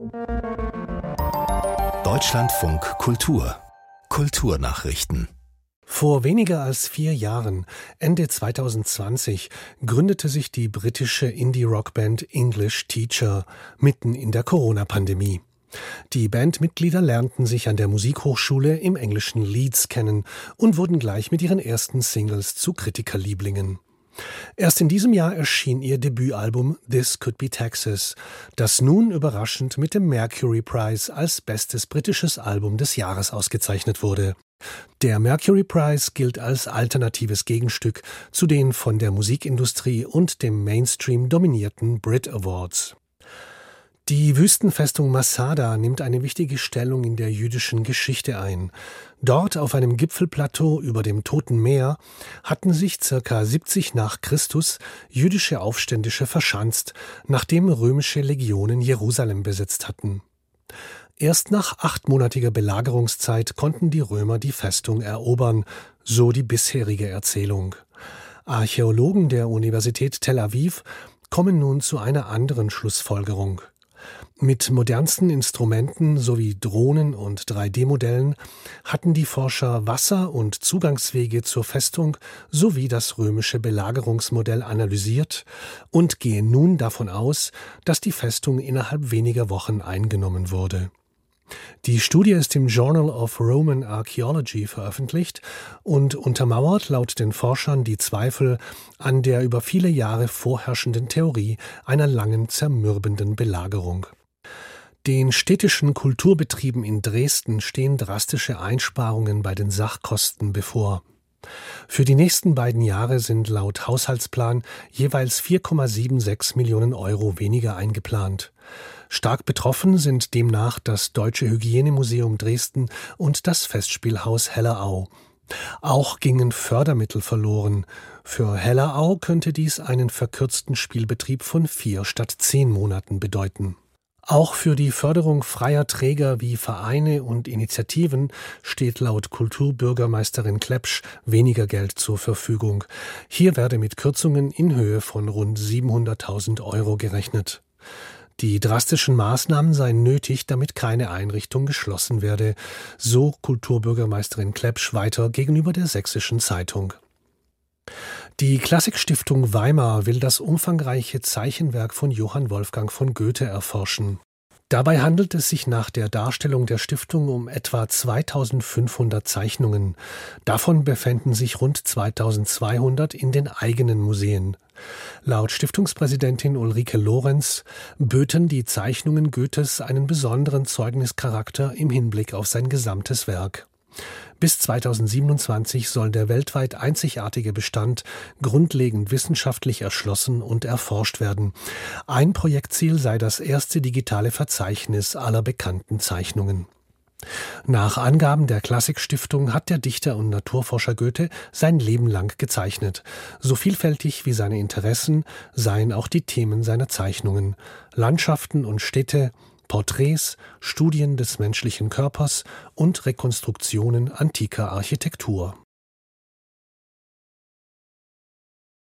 Deutschlandfunk Kultur Kulturnachrichten. Vor weniger als 4 Jahren, Ende 2020, gründete sich die britische Indie-Rockband English Teacher mitten in der Corona-Pandemie. Die Bandmitglieder lernten sich an der Musikhochschule im englischen Leeds kennen und wurden gleich mit ihren ersten Singles zu Kritikerlieblingen. Erst in diesem Jahr erschien ihr Debütalbum This Could Be Texas, das nun überraschend mit dem Mercury Prize als bestes britisches Album des Jahres ausgezeichnet wurde. Der Mercury Prize gilt als alternatives Gegenstück zu den von der Musikindustrie und dem Mainstream dominierten Brit Awards. Die Wüstenfestung Masada nimmt eine wichtige Stellung in der jüdischen Geschichte ein. Dort auf einem Gipfelplateau über dem Toten Meer hatten sich ca. 70 nach Christus jüdische Aufständische verschanzt, nachdem römische Legionen Jerusalem besetzt hatten. Erst nach 8-monatiger Belagerungszeit konnten die Römer die Festung erobern, so die bisherige Erzählung. Archäologen der Universität Tel Aviv kommen nun zu einer anderen Schlussfolgerung. Mit modernsten Instrumenten sowie Drohnen und 3D-Modellen hatten die Forscher Wasser- und Zugangswege zur Festung sowie das römische Belagerungsmodell analysiert und gehen nun davon aus, dass die Festung innerhalb weniger Wochen eingenommen wurde. Die Studie ist im Journal of Roman Archaeology veröffentlicht und untermauert laut den Forschern die Zweifel an der über viele Jahre vorherrschenden Theorie einer langen, zermürbenden Belagerung. Den städtischen Kulturbetrieben in Dresden stehen drastische Einsparungen bei den Sachkosten bevor. Für die nächsten 2 Jahre sind laut Haushaltsplan jeweils 4,76 Millionen Euro weniger eingeplant. Stark betroffen sind demnach das Deutsche Hygienemuseum Dresden und das Festspielhaus Hellerau. Auch gingen Fördermittel verloren. Für Hellerau könnte dies einen verkürzten Spielbetrieb von 4 statt 10 Monaten bedeuten. Auch für die Förderung freier Träger wie Vereine und Initiativen steht laut Kulturbürgermeisterin Klepsch weniger Geld zur Verfügung. Hier werde mit Kürzungen in Höhe von rund 700.000 Euro gerechnet. Die drastischen Maßnahmen seien nötig, damit keine Einrichtung geschlossen werde, so Kulturbürgermeisterin Klepsch weiter gegenüber der Sächsischen Zeitung. Die Klassikstiftung Weimar will das umfangreiche Zeichenwerk von Johann Wolfgang von Goethe erforschen. Dabei handelt es sich nach der Darstellung der Stiftung um etwa 2500 Zeichnungen. Davon befänden sich rund 2200 in den eigenen Museen. Laut Stiftungspräsidentin Ulrike Lorenz böten die Zeichnungen Goethes einen besonderen Zeugnischarakter im Hinblick auf sein gesamtes Werk. Bis 2027 soll der weltweit einzigartige Bestand grundlegend wissenschaftlich erschlossen und erforscht werden. Ein Projektziel sei das erste digitale Verzeichnis aller bekannten Zeichnungen. Nach Angaben der Klassikstiftung hat der Dichter und Naturforscher Goethe sein Leben lang gezeichnet. So vielfältig wie seine Interessen seien auch die Themen seiner Zeichnungen: Landschaften und Städte, Porträts, Studien des menschlichen Körpers und Rekonstruktionen antiker Architektur.